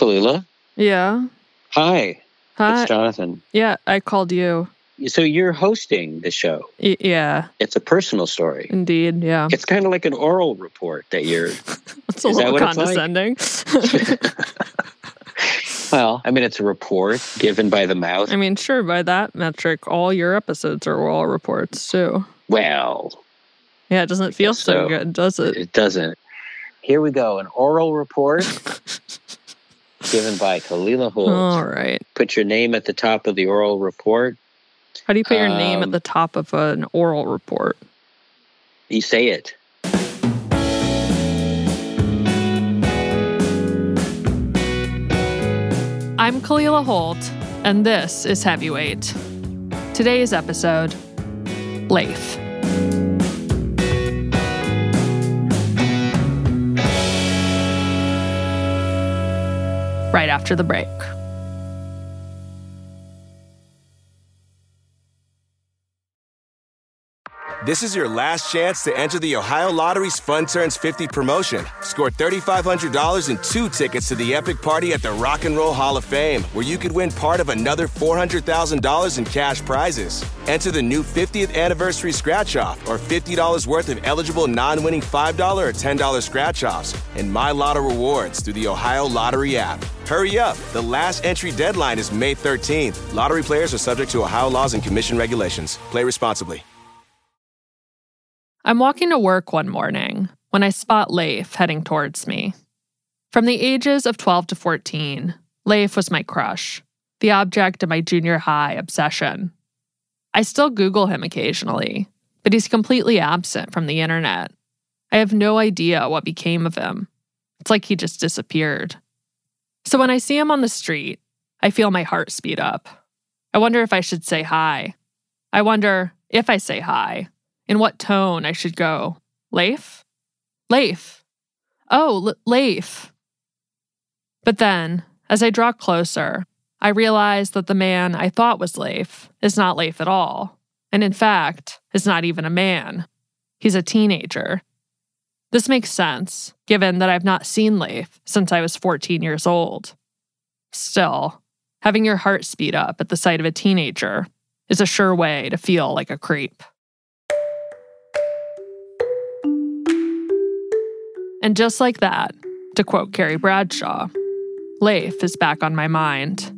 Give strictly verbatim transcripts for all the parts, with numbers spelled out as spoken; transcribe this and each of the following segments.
Kalila. Yeah. Hi. Hi. It's Jonathan. Yeah, I called you. So you're hosting the show. Y- yeah. It's a personal story. Indeed, yeah. It's kind of like an oral report that you're... It's a little condescending. Well, I mean, it's a report given by the mouth. I mean, sure, by that metric, all your episodes are oral reports, too. Well... Yeah, it doesn't feel so, so good, does it? It doesn't. Here we go, an oral report given by Kalila Holt. All right. Put your name at the top of the oral report. How do you put your um, name at the top of an oral report? You say it. I'm Kalila Holt, and this is Heavyweight. Today's episode, Leif. Right after the break. This is your last chance to enter the Ohio Lottery's Fun Turns fifty promotion. Score three thousand five hundred dollars and two tickets to the epic party at the Rock and Roll Hall of Fame, where you could win part of another four hundred thousand dollars in cash prizes. Enter the new fiftieth anniversary scratch-off or fifty dollars worth of eligible non-winning five dollars or ten dollars scratch-offs and My Lotto rewards through the Ohio Lottery app. Hurry up. The last entry deadline is May thirteenth. Lottery players are subject to Ohio laws and commission regulations. Play responsibly. I'm walking to work one morning when I spot Leif heading towards me. From the ages of twelve to fourteen, Leif was my crush, the object of my junior high obsession. I still Google him occasionally, but he's completely absent from the internet. I have no idea what became of him. It's like he just disappeared. So when I see him on the street, I feel my heart speed up. I wonder if I should say hi. I wonder if I say hi, in what tone I should go. Leif? Leif. Oh, L- Leif. But then, as I draw closer, I realize that the man I thought was Leif is not Leif at all, and in fact, is not even a man. He's a teenager. This makes sense, given that I've not seen Leif since I was fourteen years old. Still, having your heart speed up at the sight of a teenager is a sure way to feel like a creep. And just like that, to quote Carrie Bradshaw, Leif is back on my mind.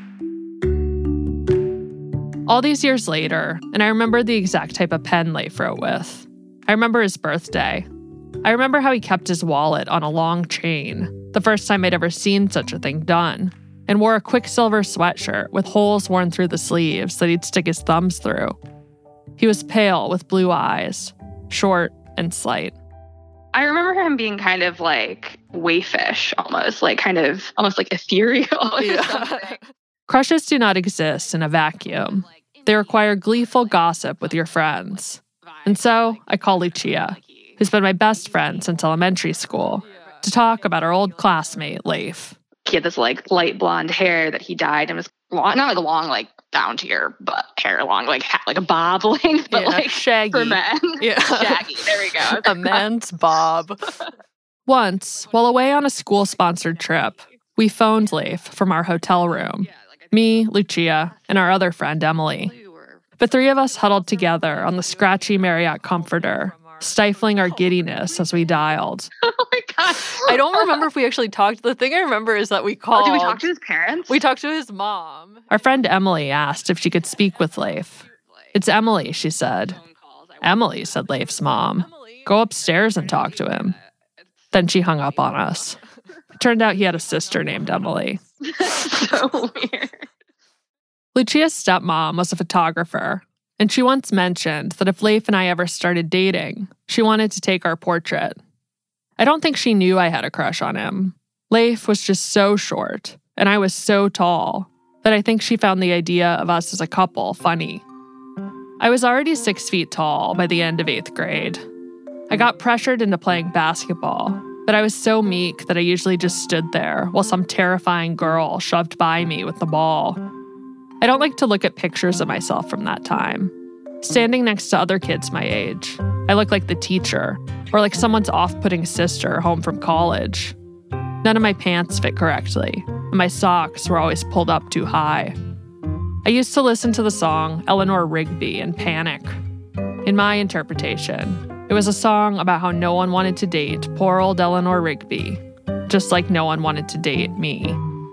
All these years later, and I remember the exact type of pen Leif wrote with. I remember his birthday. I remember how he kept his wallet on a long chain, the first time I'd ever seen such a thing done, and wore a Quicksilver sweatshirt with holes worn through the sleeves that he'd stick his thumbs through. He was pale with blue eyes, short and slight. I remember him being kind of like waifish, almost like kind of almost like ethereal. Yeah. Crushes do not exist in a vacuum. They require gleeful gossip with your friends. And so I call Lucia, who's been my best friend since elementary school, to talk about our old classmate, Leif. He had this like light blonde hair that he dyed and was long, not like long, like down to your butt hair, long, like like a bob length, but yeah, like shaggy for men. Yeah, shaggy. There we go. A man's bob. Once, while away on a school-sponsored trip, we phoned Leif from our hotel room. Me, Lucia, and our other friend Emily. The three of us huddled together on the scratchy Marriott comforter, stifling our giddiness as we dialed. Oh my God. I don't remember if we actually talked. The thing I remember is that we called. Oh, did we talk to his parents? We talked to his mom. Our friend Emily asked if she could speak with Leif. It's Emily, she said. Emily, said Leif's mom. Go upstairs and talk to him. Then she hung up on us. It turned out he had a sister named Emily. So weird. Lucia's stepmom was a photographer, and she once mentioned that if Leif and I ever started dating, she wanted to take our portrait. I don't think she knew I had a crush on him. Leif was just so short, and I was so tall, that I think she found the idea of us as a couple funny. I was already six feet tall by the end of eighth grade. I got pressured into playing basketball, but I was so meek that I usually just stood there while some terrifying girl shoved by me with the ball. I don't like to look at pictures of myself from that time. Standing next to other kids my age, I look like the teacher, or like someone's off-putting sister home from college. None of my pants fit correctly. and my socks were always pulled up too high. I used to listen to the song Eleanor Rigby and panic. In my interpretation, it was a song about how no one wanted to date poor old Eleanor Rigby, just like no one wanted to date me.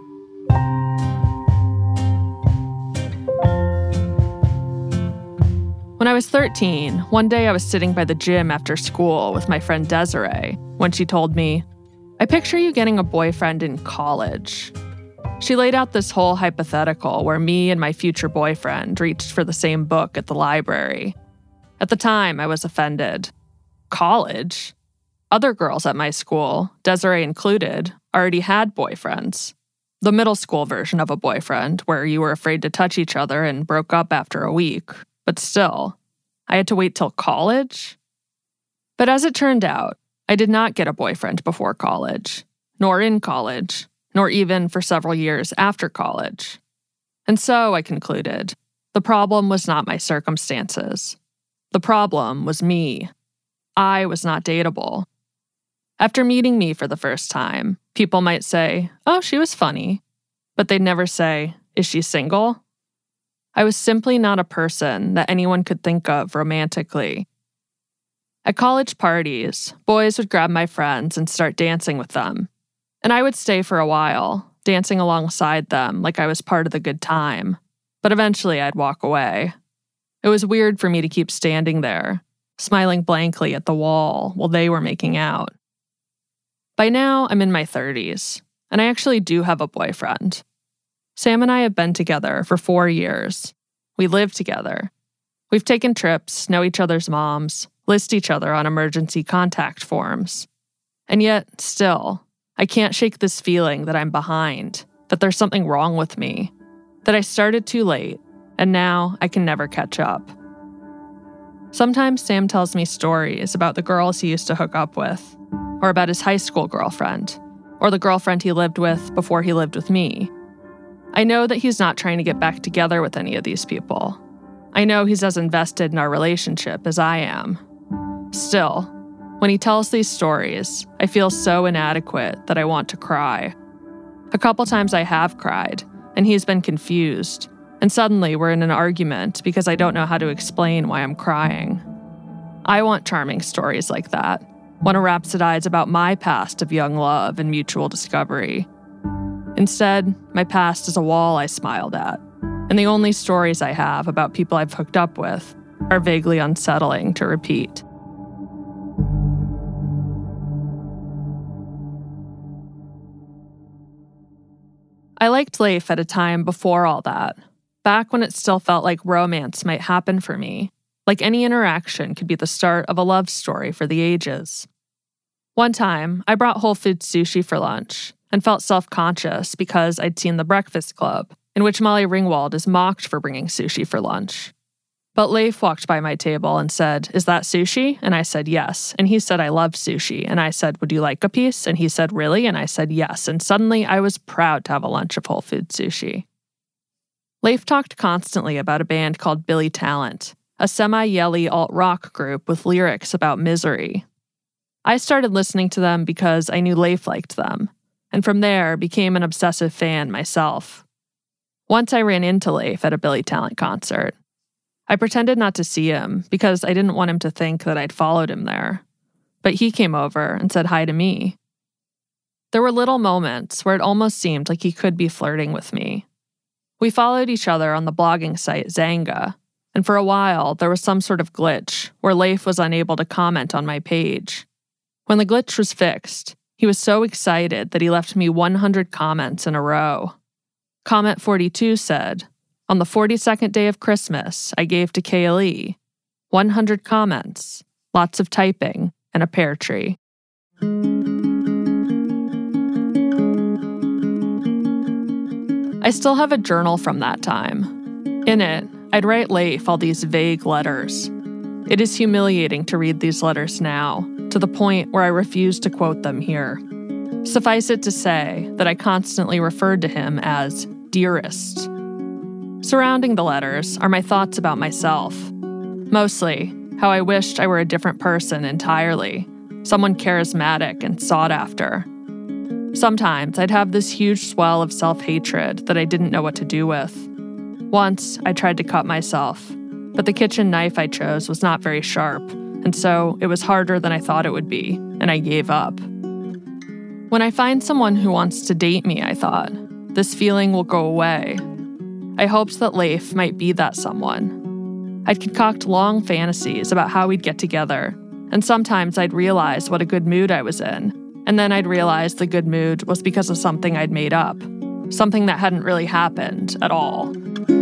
When I was thirteen, one day I was sitting by the gym after school with my friend Desiree when she told me, "I picture you getting a boyfriend in college." She laid out this whole hypothetical where me and my future boyfriend reached for the same book at the library. At the time, I was offended. College? Other girls at my school, Desiree included, already had boyfriends. The middle school version of a boyfriend, where you were afraid to touch each other and broke up after a week. But still, I had to wait till college? But as it turned out, I did not get a boyfriend before college, nor in college, nor even for several years after college. And so, I concluded, the problem was not my circumstances. The problem was me. I was not dateable. After meeting me for the first time, people might say, "Oh, she was funny," but they'd never say, "Is she single?" I was simply not a person that anyone could think of romantically. At college parties, boys would grab my friends and start dancing with them. And I would stay for a while, dancing alongside them like I was part of the good time. But eventually I'd walk away. It was weird for me to keep standing there, smiling blankly at the wall while they were making out. By now, I'm in my thirties, and I actually do have a boyfriend. Sam and I have been together for four years. We live together. We've taken trips, know each other's moms, list each other on emergency contact forms. And yet, still, I can't shake this feeling that I'm behind, that there's something wrong with me, that I started too late, and now I can never catch up. Sometimes Sam tells me stories about the girls he used to hook up with, or about his high school girlfriend, or the girlfriend he lived with before he lived with me. I know that he's not trying to get back together with any of these people. I know he's as invested in our relationship as I am. Still, when he tells these stories, I feel so inadequate that I want to cry. A couple times I have cried, and he's been confused, and suddenly we're in an argument because I don't know how to explain why I'm crying. I want charming stories like that, want to rhapsodize about my past of young love and mutual discovery. Instead, my past is a wall I smiled at, and the only stories I have about people I've hooked up with are vaguely unsettling to repeat. I liked Leif at a time before all that, back when it still felt like romance might happen for me, like any interaction could be the start of a love story for the ages. One time, I brought Whole Foods sushi for lunch and felt self-conscious because I'd seen The Breakfast Club, in which Molly Ringwald is mocked for bringing sushi for lunch. But Leif walked by my table and said, "Is that sushi?" And I said, "Yes." And he said, "I love sushi." And I said, "Would you like a piece?" And he said, "Really?" And I said, "Yes." And suddenly I was proud to have a lunch of Whole Foods sushi. Leif talked constantly about a band called Billy Talent, a semi-yelly alt-rock group with lyrics about misery. I started listening to them because I knew Leif liked them, and from there became an obsessive fan myself. Once I ran into Leif at a Billy Talent concert. I pretended not to see him because I didn't want him to think that I'd followed him there. But he came over and said hi to me. There were little moments where it almost seemed like he could be flirting with me. We followed each other on the blogging site Xanga, and for a while there was some sort of glitch where Leif was unable to comment on my page. When the glitch was fixed, he was so excited that he left me one hundred comments in a row. Comment forty-two said, "On the forty-second day of Christmas, I gave to Kaylee one hundred comments, lots of typing, and a pear tree." I still have a journal from that time. In it, I'd write Leif all these vague letters. It is humiliating to read these letters now, to the point where I refuse to quote them here. Suffice it to say that I constantly referred to him as dearest. Surrounding the letters are my thoughts about myself. Mostly, how I wished I were a different person entirely, someone charismatic and sought after. Sometimes I'd have this huge swell of self-hatred that I didn't know what to do with. Once, I tried to cut myself, but the kitchen knife I chose was not very sharp, and so it was harder than I thought it would be, and I gave up. When I find someone who wants to date me, I thought, this feeling will go away. I hoped that Leif might be that someone. I'd concoct long fantasies about how we'd get together, and sometimes I'd realize what a good mood I was in, and then I'd realize the good mood was because of something I'd made up, something that hadn't really happened at all.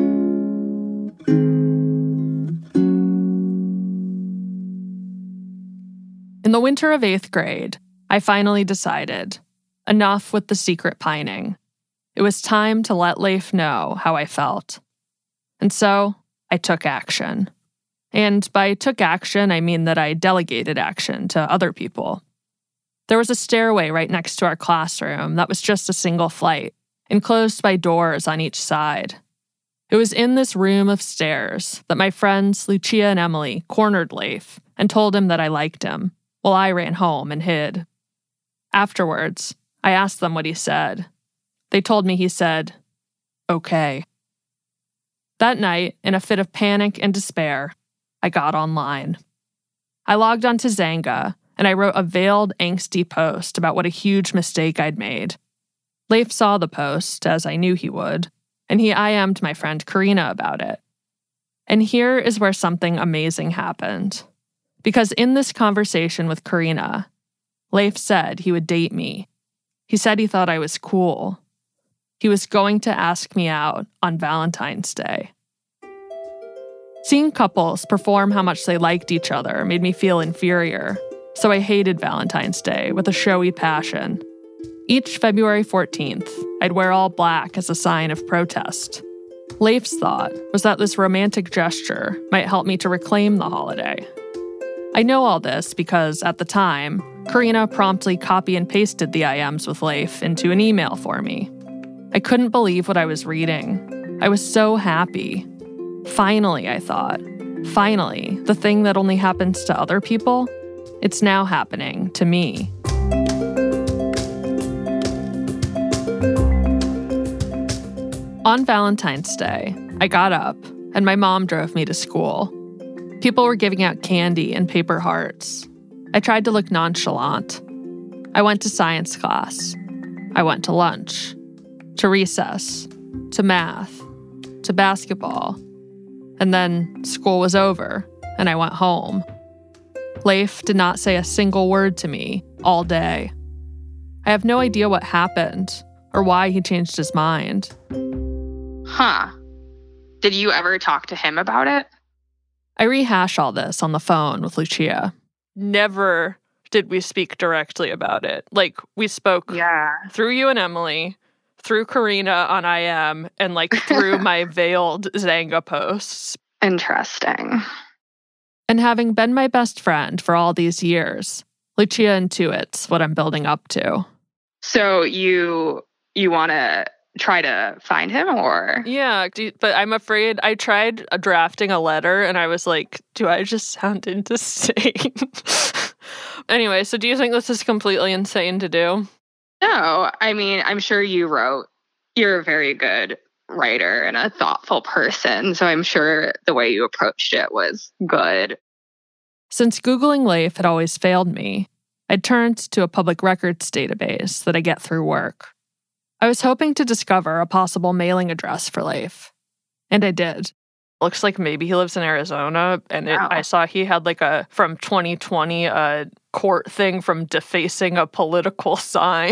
In the winter of eighth grade, I finally decided, enough with the secret pining. It was time to let Leif know how I felt. And so, I took action. And by took action, I mean that I delegated action to other people. There was a stairway right next to our classroom that was just a single flight, enclosed by doors on each side. It was in this room of stairs that my friends Lucia and Emily cornered Leif and told him that I liked him, while I ran home and hid. Afterwards, I asked them what he said. They told me he said, okay. That night, in a fit of panic and despair, I got online. I logged onto Xanga, and I wrote a veiled, angsty post about what a huge mistake I'd made. Leif saw the post, as I knew he would, and he I M'd my friend Karina about it. And here is where something amazing happened. Because in this conversation with Karina, Leif said he would date me. He said he thought I was cool. He was going to ask me out on Valentine's Day. Seeing couples perform how much they liked each other made me feel inferior, so I hated Valentine's Day with a showy passion. Each February fourteenth, I'd wear all black as a sign of protest. Leif's thought was that this romantic gesture might help me to reclaim the holiday. I know all this because, at the time, Karina promptly copy and pasted the I Ms with Leif into an email for me. I couldn't believe what I was reading. I was so happy. Finally, I thought. Finally, the thing that only happens to other people, it's now happening to me. On Valentine's Day, I got up, and my mom drove me to school. People were giving out candy and paper hearts. I tried to look nonchalant. I went to science class. I went to lunch, to recess, to math, to basketball. And then school was over, and I went home. Leif did not say a single word to me all day. I have no idea what happened or why he changed his mind. Huh. Did you ever talk to him about it? I rehash all this on the phone with Lucia. Never did we speak directly about it. Like, we spoke yeah. through you and Emily, through Karina on I M, and like through my veiled Xanga posts. Interesting. And having been my best friend for all these years, Lucia intuits what I'm building up to. So you you want to try to find him, or? Yeah, but I'm afraid. I tried drafting a letter and I was like, do I just sound insane? Anyway, so do you think this is completely insane to do? No, I mean, I'm sure you wrote, you're a very good writer and a thoughtful person, so I'm sure the way you approached it was good. Since Googling Leif had always failed me, I'd turned to a public records database that I get through work. I was hoping to discover a possible mailing address for Leif, and I did. Looks like maybe he lives in Arizona, and it, wow. I saw he had like a, from twenty twenty, a court thing from defacing a political sign.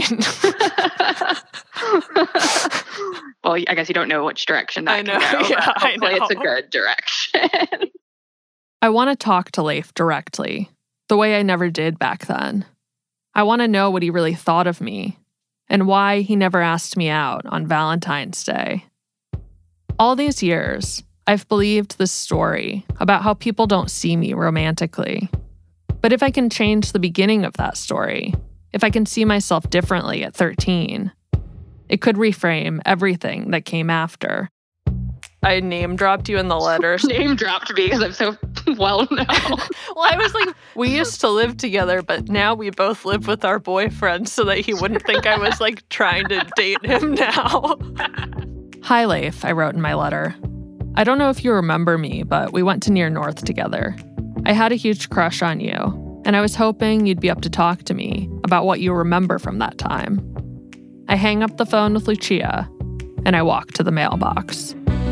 Well, I guess you don't know which direction that I know, can go. yeah, I hopefully know. It's a good direction. I want to talk to Leif directly, the way I never did back then. I want to know what he really thought of me, and why he never asked me out on Valentine's Day. All these years, I've believed this story about how people don't see me romantically. But if I can change the beginning of that story, if I can see myself differently at thirteen, it could reframe everything that came after. I name dropped you in the letters. Name dropped me because I'm so Well, no. Well, I was like, we used to live together, but now we both live with our boyfriends so that he wouldn't think I was like trying to date him now. Hi, Leif, I wrote in my letter. I don't know if you remember me, but we went to Near North together. I had a huge crush on you, and I was hoping you'd be up to talk to me about what you remember from that time. I hang up the phone with Lucia, and I walk to the mailbox.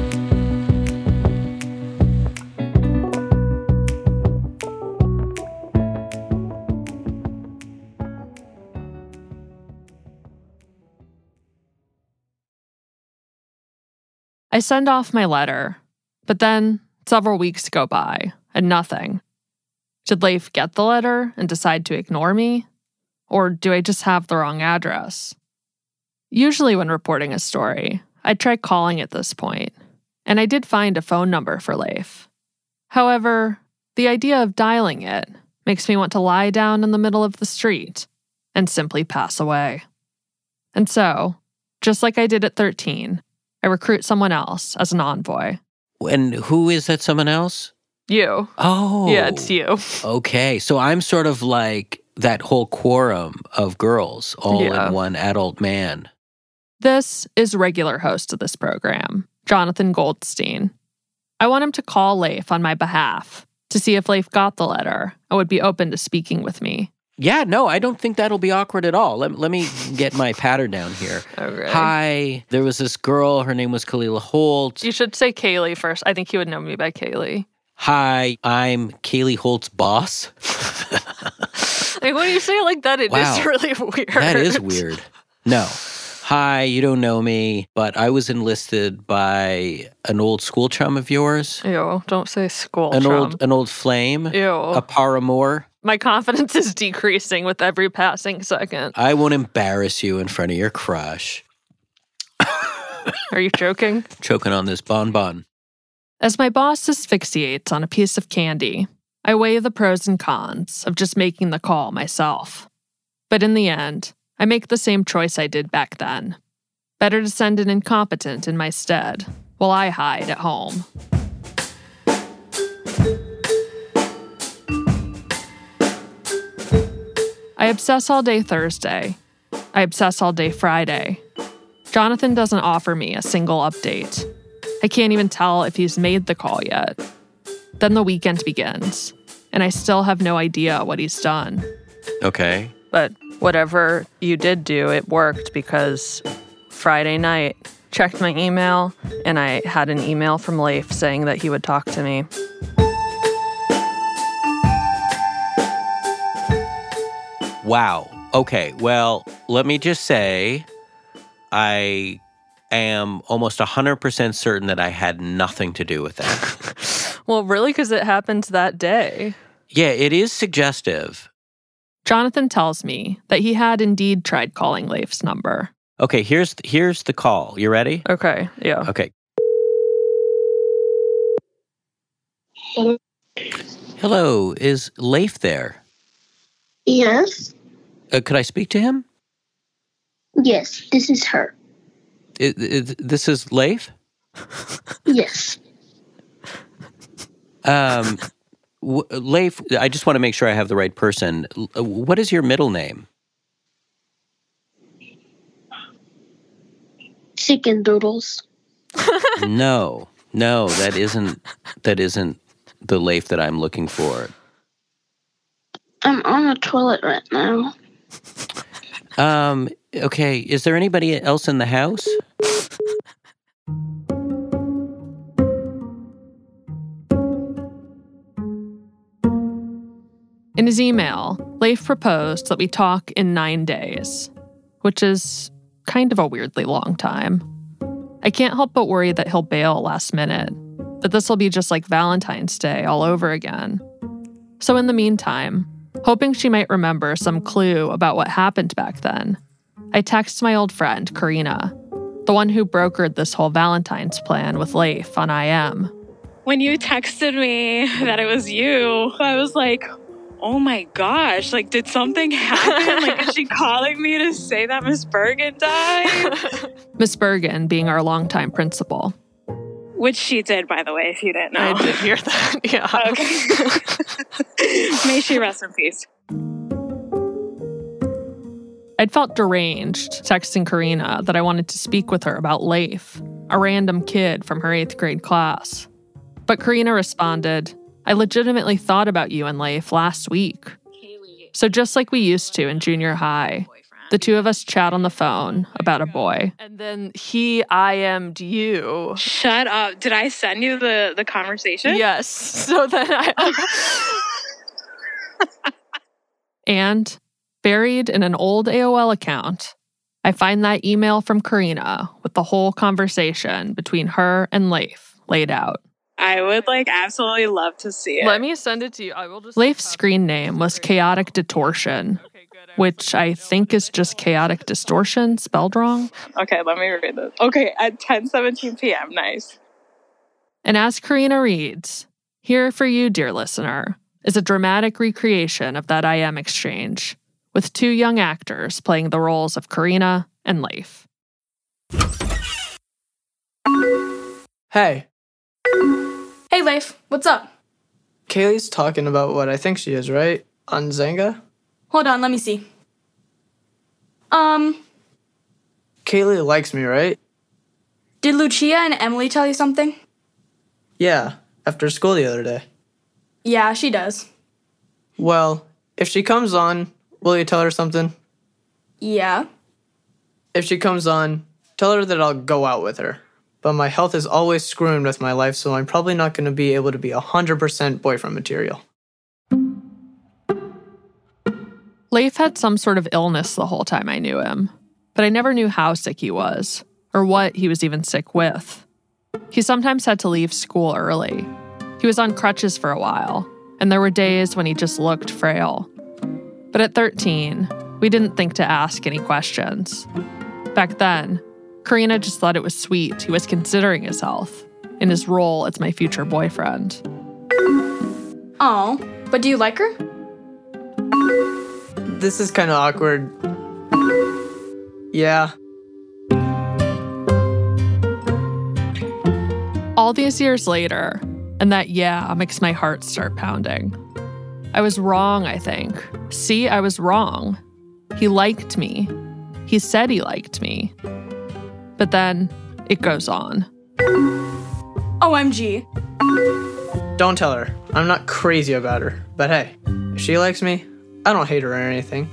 I send off my letter, but then several weeks go by and nothing. Should Leif get the letter and decide to ignore me? Or do I just have the wrong address? Usually when reporting a story, I try calling at this point, and I did find a phone number for Leif. However, the idea of dialing it makes me want to lie down in the middle of the street and simply pass away. And so, just like I did at thirteen, I recruit someone else as an envoy. And who is that someone else? You. Oh. Yeah, it's you. Okay, so I'm sort of like that whole quorum of girls all Yeah. in one adult man. This is regular host of this program, Jonathan Goldstein. I want him to call Leif on my behalf to see if Leif got the letter and would be open to speaking with me. Yeah, no, I don't think that'll be awkward at all. Let, let me get my patter down here. Okay. Hi, there was this girl, her name was Kalila Holt. You should say Kaylee first. I think he would know me by Kaylee. Hi, I'm Kaylee Holt's boss. Like, when you say it like that, it Wow. is really weird. That is weird. No. Hi, you don't know me, but I was enlisted by an old school chum of yours. Ew, don't say school An chum. old an old flame. Ew. A paramour. My confidence is decreasing with every passing second. I won't embarrass you in front of your crush. Are you joking? Choking on this bonbon. As my boss asphyxiates on a piece of candy, I weigh the pros and cons of just making the call myself. But in the end, I make the same choice I did back then. Better to send an incompetent in my stead, while I hide at home. I obsess all day Thursday. I obsess all day Friday. Jonathan doesn't offer me a single update. I can't even tell if he's made the call yet. Then the weekend begins, and I still have no idea what he's done. Okay. But whatever you did do, it worked because Friday night, checked my email, and I had an email from Leif saying that he would talk to me. Wow. Okay. Well, let me just say, I am almost one hundred percent certain that I had nothing to do with that. Well, really, because it happened that day. Yeah, it is suggestive. Jonathan tells me that he had indeed tried calling Leif's number. Okay, here's here's the call. You ready? Okay, yeah. Okay. Hello. Hello, is Leif there? Yes. Uh, could I speak to him? Yes, this is her. I, I, this is Leif? Yes. Um, w- Leif, I just want to make sure I have the right person. L- What is your middle name? Chicken Doodles. No, no, that isn't that isn't the Leif that I'm looking for. I'm on the toilet right now. Um, okay, is there anybody else in the house? In his email, Leif proposed that we talk in nine days, which is kind of a weirdly long time. I can't help but worry that he'll bail last minute, that this will be just like Valentine's Day all over again. So in the meantime, hoping she might remember some clue about what happened back then, I text my old friend, Karina, the one who brokered this whole Valentine's plan with Leif on I M. When you texted me that it was you, I was like, oh my gosh, like, did something happen? Like, is she calling me to say that Miss Bergen died? Miss Bergen being our longtime principal. Which she did, by the way, if you didn't know. I did hear that, yeah. Okay. May she rest in peace. I'd felt deranged texting Karina that I wanted to speak with her about Leif, a random kid from her eighth grade class. But Karina responded, I legitimately thought about you and Leif last week. So just like we used to in junior high, the two of us chat on the phone about a boy. And then he I M'd you. Shut up. Did I send you the, the conversation? Yes. So then I... And buried in an old A O L account, I find that email from Karina with the whole conversation between her and Leif laid out. I would like absolutely love to see it. Let me send it to you. I will just. Leif's screen name was Chaotic Distortion, which I think is just Chaotic Distortion spelled wrong. Okay, let me read this. Okay, at ten seventeen p.m. Nice. And as Karina reads, here for you, dear listener, is a dramatic recreation of that I M exchange, with two young actors playing the roles of Karina and Leif. Hey. Hey, Leif. What's up? Kaylee's talking about what I think she is, right? On Zynga? Hold on, let me see. Um... Kaylee likes me, right? Did Lucia and Emily tell you something? Yeah, after school the other day. Yeah, she does. Well, if she comes on, will you tell her something? Yeah. If she comes on, tell her that I'll go out with her. But my health is always screwing with my life, so I'm probably not going to be able to be one hundred percent boyfriend material. Leif had some sort of illness the whole time I knew him, but I never knew how sick he was, or what he was even sick with. He sometimes had to leave school early. He was on crutches for a while, and there were days when he just looked frail. But at thirteen, we didn't think to ask any questions. Back then, Karina just thought it was sweet he was considering his health in his role as my future boyfriend. Oh, but do you like her? This is kind of awkward. Yeah. All these years later, and that yeah makes my heart start pounding. I was wrong, I think. See, I was wrong. He liked me. He said he liked me. But then it goes on. O M G. Don't tell her. I'm not crazy about her. But hey, if she likes me, I don't hate her or anything.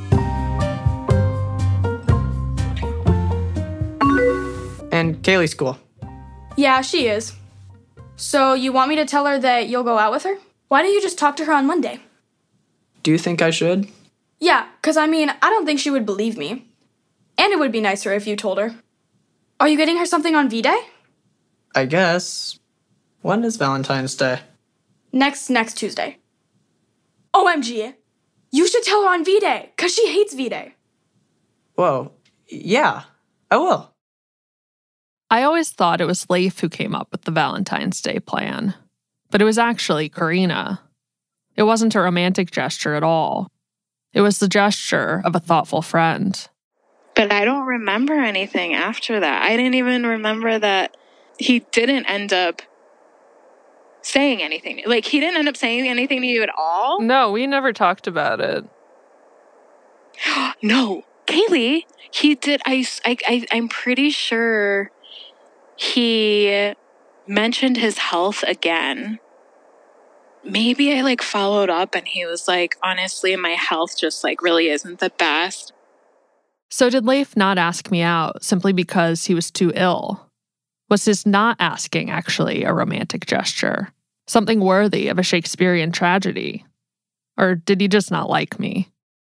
And Kaylee's cool. Yeah, she is. So you want me to tell her that you'll go out with her? Why don't you just talk to her on Monday? Do you think I should? Yeah, because I mean, I don't think she would believe me. And it would be nicer if you told her. Are you getting her something on V-Day? I guess. When is Valentine's Day? Next, next Tuesday. O M G. You should tell her on V-Day, because she hates V-Day. Whoa. Yeah, I will. I always thought it was Leif who came up with the Valentine's Day plan. But it was actually Karina. It wasn't a romantic gesture at all. It was the gesture of a thoughtful friend. But I don't remember anything after that. I didn't even remember that he didn't end up saying anything. Like, he didn't end up saying anything to you at all? No, we never talked about it. No. Kaylee, he did. I, I, I, I'm pretty sure he mentioned his health again. Maybe I, like, followed up and he was like, honestly, my health just, like, really isn't the best. So did Leif not ask me out simply because he was too ill? Was his not asking actually a romantic gesture? Something worthy of a Shakespearean tragedy? Or did he just not like me?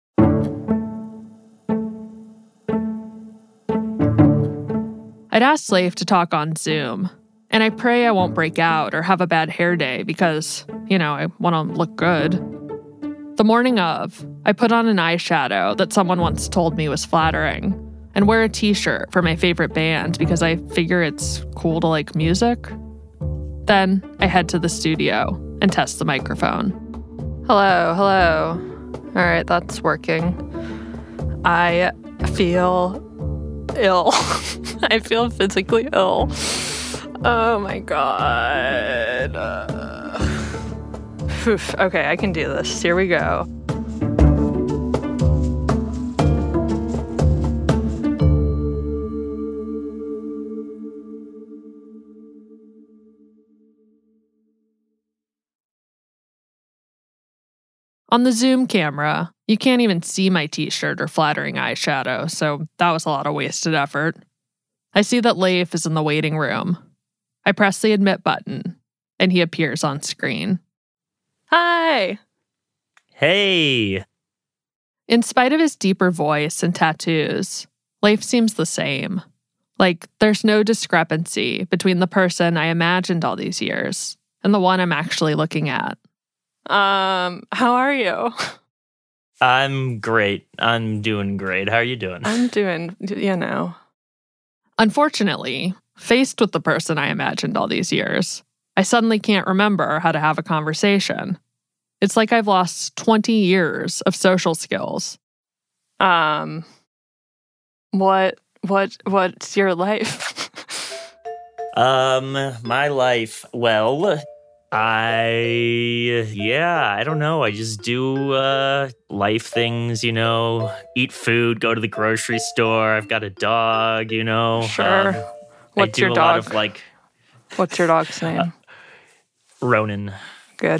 I'd asked Leif to talk on Zoom, and I pray I won't break out or have a bad hair day because, you know, I want to look good. The morning of, I put on an eyeshadow that someone once told me was flattering and wear a t-shirt for my favorite band because I figure it's cool to like music. Then I head to the studio and test the microphone. Hello, hello. All right, that's working. I feel ill. I feel physically ill. Oh my god. Uh, oof. Okay, I can do this. Here we go. On the Zoom camera, you can't even see my t-shirt or flattering eyeshadow, so that was a lot of wasted effort. I see that Leif is in the waiting room. I press the admit button, and he appears on screen. Hi! Hey! In spite of his deeper voice and tattoos, Leif seems the same. Like, there's no discrepancy between the person I imagined all these years and the one I'm actually looking at. Um, how are you? I'm great. I'm doing great. How are you doing? I'm doing, you know. Unfortunately, faced with the person I imagined all these years, I suddenly can't remember how to have a conversation. It's like I've lost twenty years of social skills. Um, what, what, what's your life? um, my life, well... I, yeah, I don't know. I just do uh, life things, you know, eat food, go to the grocery store. I've got a dog, you know. Sure. Um, What's I do your a dog? lot of like. What's your dog's name? Uh, Ronan. Good.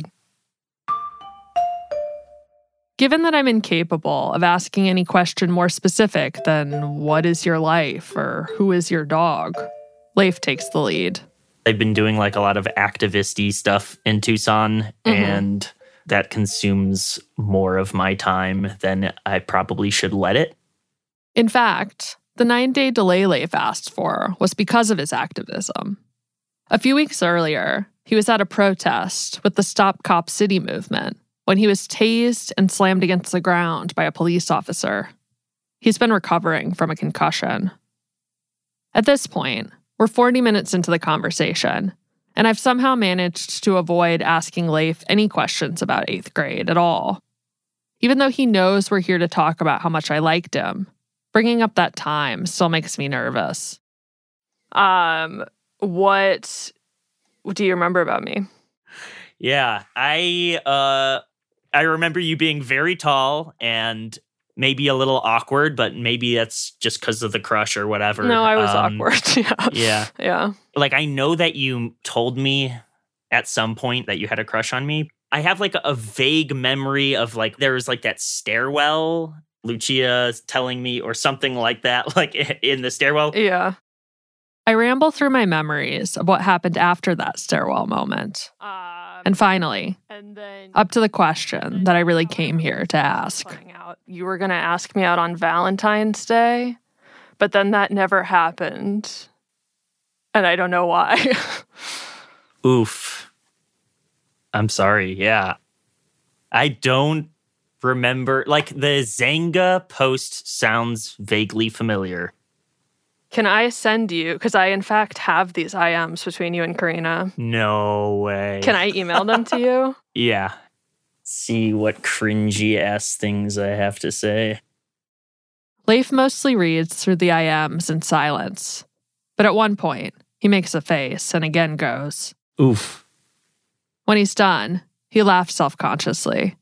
Given that I'm incapable of asking any question more specific than what is your life or who is your dog, Leif takes the lead. I've been doing like a lot of activist-y stuff in Tucson, mm-hmm. and that consumes more of my time than I probably should let it. In fact, the nine-day delay Leif asked for was because of his activism. A few weeks earlier, he was at a protest with the Stop Cop City movement when he was tased and slammed against the ground by a police officer. He's been recovering from a concussion. At this point, we're forty minutes into the conversation, and I've somehow managed to avoid asking Leif any questions about eighth grade at all. Even though he knows we're here to talk about how much I liked him, bringing up that time still makes me nervous. Um, what do you remember about me? Yeah, I uh, I remember you being very tall and maybe a little awkward, but maybe that's just because of the crush or whatever. No, I was um, awkward. Yeah. Yeah. Yeah. Like, I know that you told me at some point that you had a crush on me. I have like a vague memory of like, there was like that stairwell, Lucia telling me or something like that, like in the stairwell. Yeah. I ramble through my memories of what happened after that stairwell moment. Um, and finally, and then, up to the question that I really came here to ask. Out. You were going to ask me out on Valentine's Day, but then that never happened. And I don't know why. Oof. I'm sorry, yeah. I don't remember. Like, the Zanga post sounds vaguely familiar. Can I send you, because I in fact have these I Ms between you and Karina. No way. Can I email them to you? Yeah. See what cringy ass things I have to say. Leif mostly reads through the I Ms in silence, but at one point, he makes a face and again goes, oof. When he's done, he laughs self-consciously.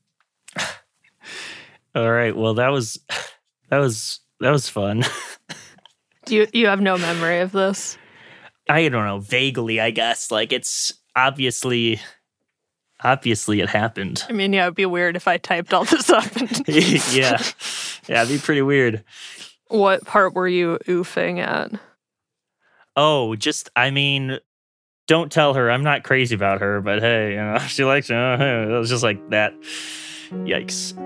All right, well, that was, that was, that was fun. Do you you have no memory of this? I don't know, vaguely, I guess. Like, it's obviously, obviously it happened. I mean, yeah, it'd be weird if I typed all this up. And yeah. Yeah, it'd be pretty weird. What part were you oofing at? Oh, just, I mean, don't tell her. I'm not crazy about her, but hey, you know, she likes you. It was just like that. Yikes.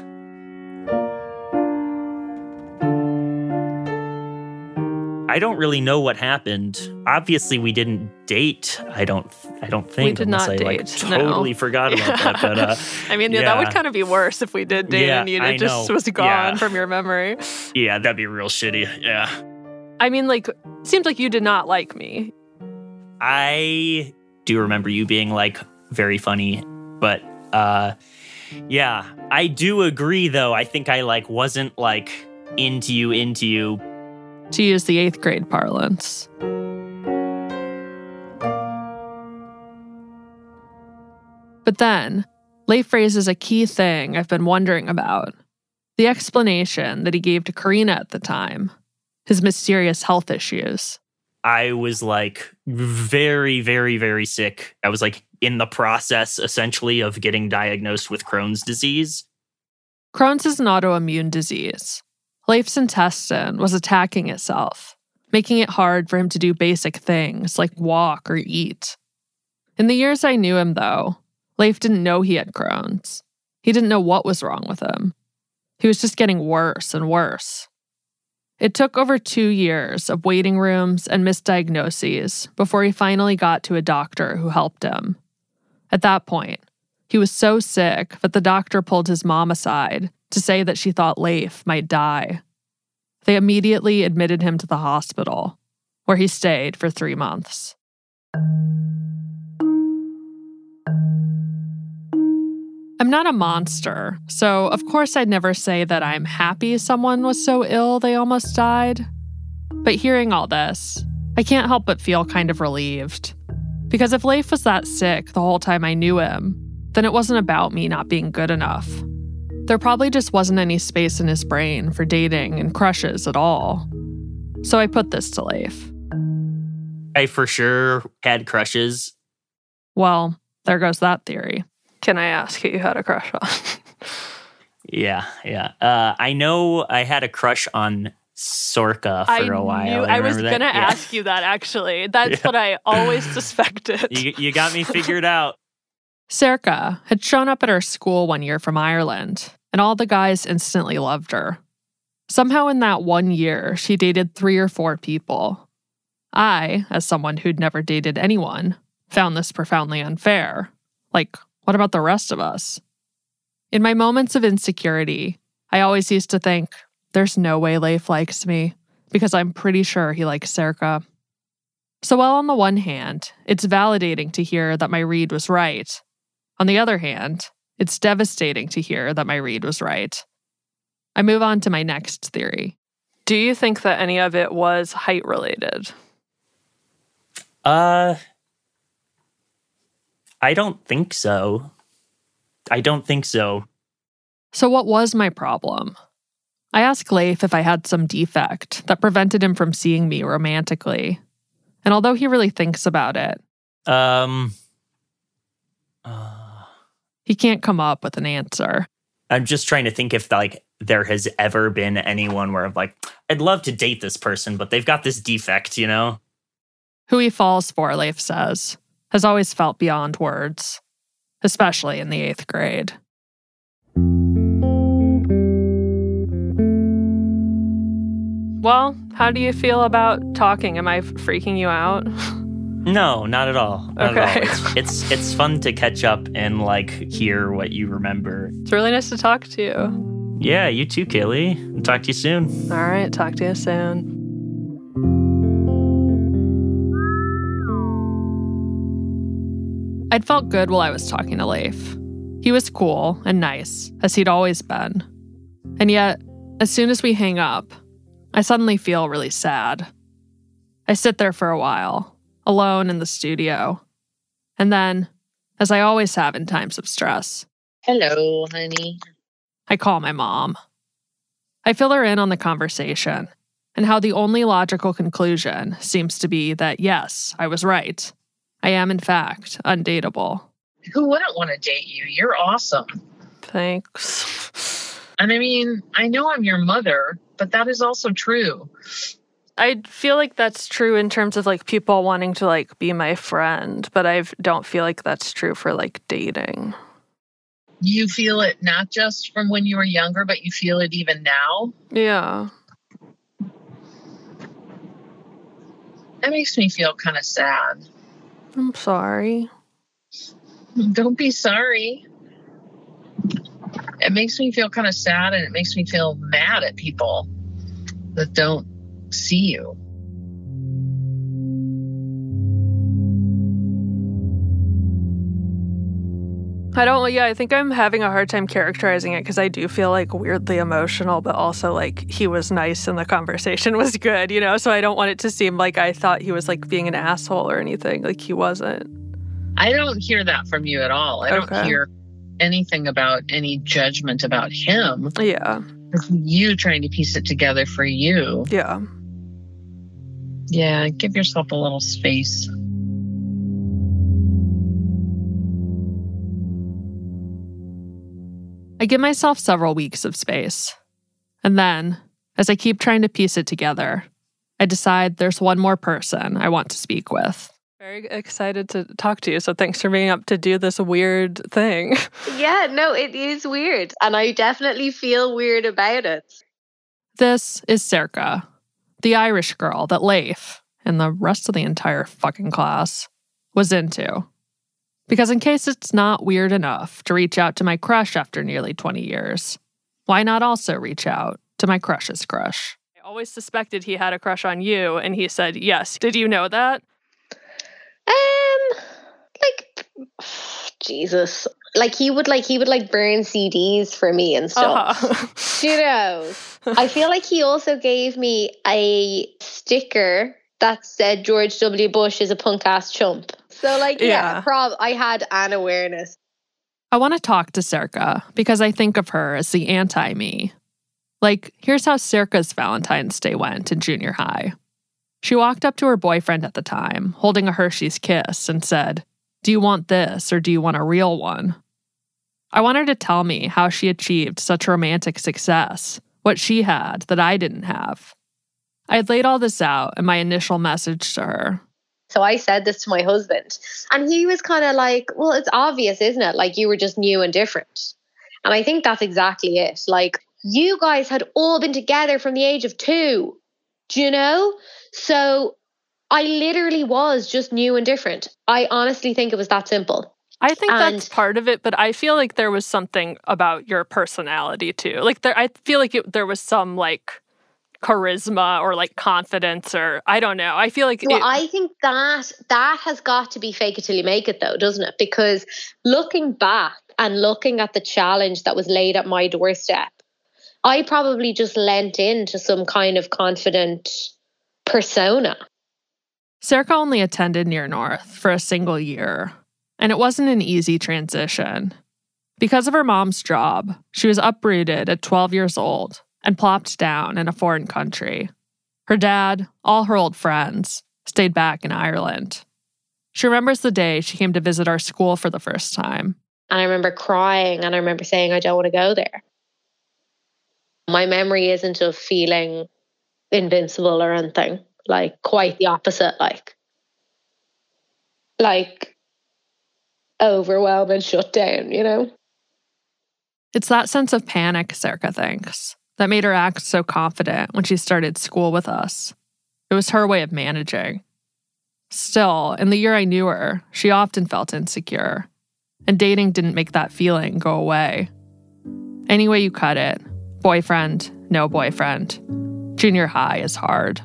I don't really know what happened. Obviously, we didn't date. I don't. I don't think we did not I, date. Like, totally no. forgot about yeah. that. But uh, I mean, yeah, yeah. that would kind of be worse if we did date yeah, and you I just know. was gone yeah. from your memory. Yeah, that'd be real shitty. Yeah. I mean, like, seems like you did not like me. I do remember you being like very funny, but uh, yeah, I do agree. Though I think I like wasn't like into you, into you. To use the eighth grade parlance. But then, Leif raises a key thing I've been wondering about. The explanation that he gave to Karina at the time. His mysterious health issues. I was like very, very, very sick. I was like in the process, essentially, of getting diagnosed with Crohn's disease. Crohn's is an autoimmune disease. Leif's intestine was attacking itself, making it hard for him to do basic things like walk or eat. In the years I knew him, though, Leif didn't know he had Crohn's. He didn't know what was wrong with him. He was just getting worse and worse. It took over two years of waiting rooms and misdiagnoses before he finally got to a doctor who helped him. At that point, he was so sick that the doctor pulled his mom aside to say that she thought Leif might die. They immediately admitted him to the hospital, where he stayed for three months. I'm not a monster, so of course I'd never say that I'm happy someone was so ill they almost died. But hearing all this, I can't help but feel kind of relieved. Because if Leif was that sick the whole time I knew him, then it wasn't about me not being good enough. There probably just wasn't any space in his brain for dating and crushes at all. So I put this to Leif. I for sure had crushes. Well, there goes that theory. Can I ask who you had a crush on? Yeah, yeah. Uh, I know I had a crush on Sorka for I a while. Knew, I was that? gonna yeah. ask you that, actually. That's yeah. what I always suspected. You, you got me figured out. Serka had shown up at our school one year from Ireland, and all the guys instantly loved her. Somehow in that one year, she dated three or four people. I, as someone who'd never dated anyone, found this profoundly unfair. Like, what about the rest of us? In my moments of insecurity, I always used to think, there's no way Leif likes me, because I'm pretty sure he likes Serka. So while on the one hand, it's validating to hear that my read was right, on the other hand, it's devastating to hear that my read was right. I move on to my next theory. Do you think that any of it was height-related? Uh, I don't think so. I don't think so. So what was my problem? I asked Leif if I had some defect that prevented him from seeing me romantically. And although he really thinks about it, Um, uh, he can't come up with an answer. I'm just trying to think if like there has ever been anyone where I'm like, I'd love to date this person, but they've got this defect, you know? Who he falls for, Leif says, has always felt beyond words, especially in the eighth grade. Well, how do you feel about talking? Am I freaking you out? No, not at all. Not Okay. at all. It's, it's it's fun to catch up and like hear what you remember. It's really nice to talk to you. Yeah, you too, Kaylee. I'll talk to you soon. All right, talk to you soon. I'd felt good while I was talking to Leif. He was cool and nice, as he'd always been. And yet, as soon as we hang up, I suddenly feel really sad. I sit there for a while, alone in the studio. And then, as I always have in times of stress, hello, honey. I call my mom. I fill her in on the conversation and how the only logical conclusion seems to be that, yes, I was right. I am, in fact, undateable. Who wouldn't want to date you? You're awesome. Thanks. And I mean, I know I'm your mother, but that is also true. I feel like that's true in terms of like people wanting to like be my friend, but I don't feel like that's true for like dating. You feel it not just from when you were younger, but you feel it even now? Yeah. That makes me feel kind of sad. I'm sorry. Don't be sorry. It makes me feel kind of sad, and it makes me feel mad at people that don't see you. I don't, yeah, I think I'm having a hard time characterizing it because I do feel like weirdly emotional, but also like he was nice and the conversation was good, you know? So I don't want it to seem like I thought he was like being an asshole or anything. Like he wasn't. I don't hear that from you at all. I Okay. don't hear anything about any judgment about him. Yeah. It's you trying to piece it together for you. Yeah. Yeah, give yourself a little space. I give myself several weeks of space. And then, as I keep trying to piece it together, I decide there's one more person I want to speak with. Very excited to talk to you, so thanks for being up to do this weird thing. Yeah, no, it is weird. And I definitely feel weird about it. This is Serka, the Irish girl that Leif, and the rest of the entire fucking class, was into. Because in case it's not weird enough to reach out to my crush after nearly twenty years, why not also reach out to my crush's crush? I always suspected he had a crush on you, and he said yes. Did you know that? Um, like, Jesus. Like, he would, like, he would, like, burn C Ds for me and stuff. Uh-huh. You know? I feel like he also gave me a sticker that said George W. Bush is a punk-ass chump. So, like, yeah, yeah prob- I had an awareness. I want to talk to Serka because I think of her as the anti-me. Like, here's how Serka's Valentine's Day went in junior high. She walked up to her boyfriend at the time, holding a Hershey's Kiss, and said, "Do you want this or do you want a real one?" I want her to tell me how she achieved such romantic success, what she had that I didn't have. I had laid all this out in my initial message to her. So I said this to my husband, and he was kind of like, well, it's obvious, isn't it? Like, you were just new and different. And I think that's exactly it. Like, you guys had all been together from the age of two, do you know? So I literally was just new and different. I honestly think it was that simple. I think and that's part of it, but I feel like there was something about your personality too. Like, there, I feel like it, there was some, like, charisma or like confidence, or I don't know. I feel like well, it, I think that that has got to be fake it till you make it, though, doesn't it? Because looking back and looking at the challenge that was laid at my doorstep, I probably just lent into some kind of confident persona. Serka only attended Near North for a single year, and it wasn't an easy transition. Because of her mom's job, she was uprooted at twelve years old and plopped down in a foreign country. Her dad, all her old friends, stayed back in Ireland. She remembers the day she came to visit our school for the first time. And I remember crying, and I remember saying, I don't want to go there. My memory isn't of feeling invincible or anything. Like, quite the opposite. Like, like overwhelmed and shut down, you know? It's that sense of panic, Serka thinks, that made her act so confident when she started school with us. It was her way of managing. Still, in the year I knew her, she often felt insecure, and dating didn't make that feeling go away. Any way you cut it, boyfriend, no boyfriend, junior high is hard.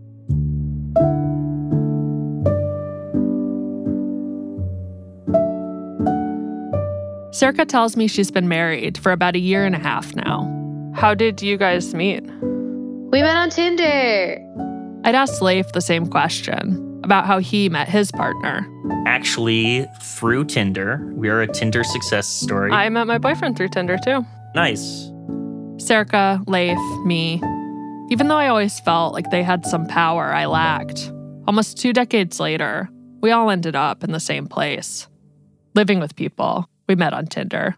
Serka tells me she's been married for about a year and a half now. How did you guys meet? We met on Tinder. I'd asked Leif the same question about how he met his partner. Actually, through Tinder. We're a Tinder success story. I met my boyfriend through Tinder too. Nice. Serka, Leif, me. Even though I always felt like they had some power I lacked, almost two decades later, we all ended up in the same place, living with people we met on Tinder.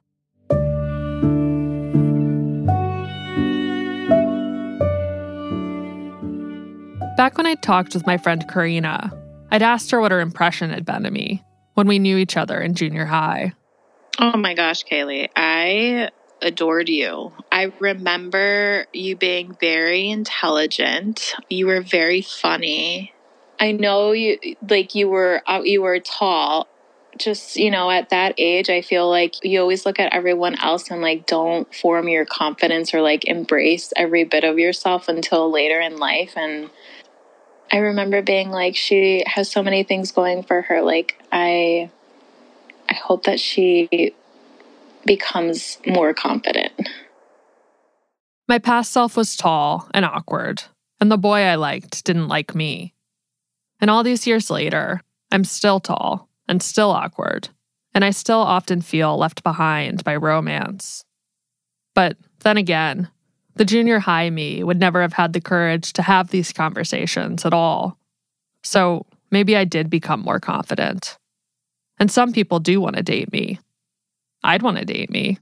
Back when I talked with my friend Karina, I'd asked her what her impression had been of me when we knew each other in junior high. Oh my gosh, Kaylee, I adored you. I remember you being very intelligent. You were very funny. I know you, like you were, you were tall. Just, you know, at that age, I feel like you always look at everyone else and like don't form your confidence or like embrace every bit of yourself until later in life. And I remember being like, she has so many things going for her. Like, I, I hope that she becomes more confident. My past self was tall and awkward, and the boy I liked didn't like me. And all these years later, I'm still tall and still awkward, and I still often feel left behind by romance. But then again, the junior high me would never have had the courage to have these conversations at all. So maybe I did become more confident. And some people do want to date me. I'd want to date me.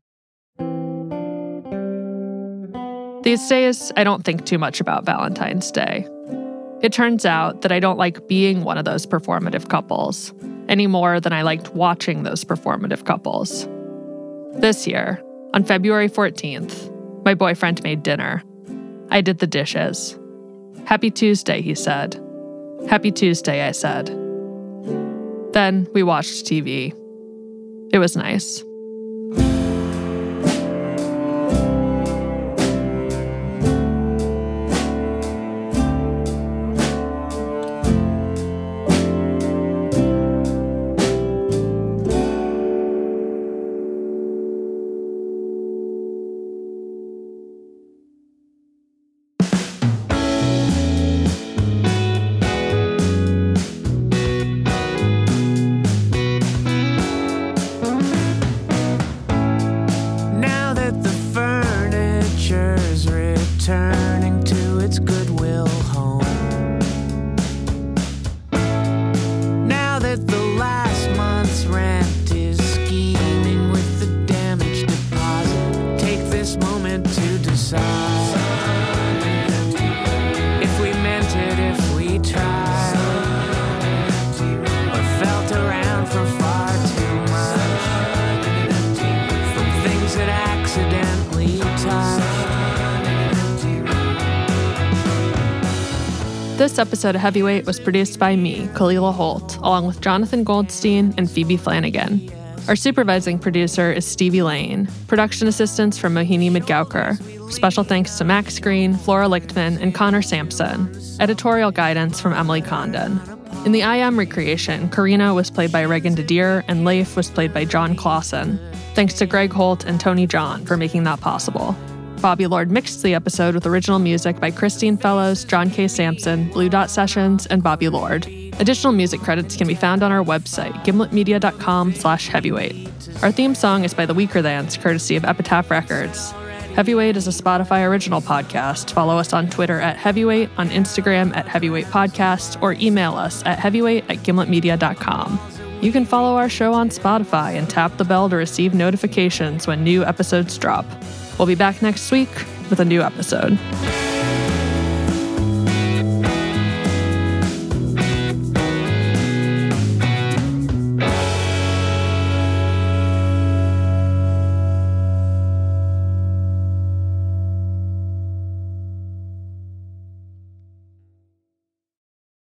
These days, I don't think too much about Valentine's Day. It turns out that I don't like being one of those performative couples any more than I liked watching those performative couples. This year, on February fourteenth, my boyfriend made dinner. I did the dishes. Happy Tuesday, he said. Happy Tuesday, I said. Then we watched T V. It was nice. This episode of Heavyweight was produced by me, Kalila Holt, along with Jonathan Goldstein and Phoebe Flanagan. Our supervising producer is Stevie Lane. Production assistance from Mohini Midgaukar. Special thanks to Max Green, Flora Lichtman, and Connor Sampson. Editorial guidance from Emily Condon. In the I M recreation, Karina was played by Regan DeDeer, and Leif was played by John Clausen. Thanks to Greg Holt and Tony John for making that possible. Bobby Lord mixed the episode with original music by Christine Fellows, John K. Sampson, Blue Dot Sessions, and Bobby Lord. Additional music credits can be found on our website, gimletmedia.com slash heavyweight. Our theme song is by the Weakerthans, courtesy of Epitaph Records. Heavyweight is a Spotify original podcast. Follow us on Twitter at Heavyweight, on Instagram at Heavyweight Podcast, or email us at heavyweight at gimletmedia dot com. You can follow our show on Spotify and tap the bell to receive notifications when new episodes drop. We'll be back next week with a new episode.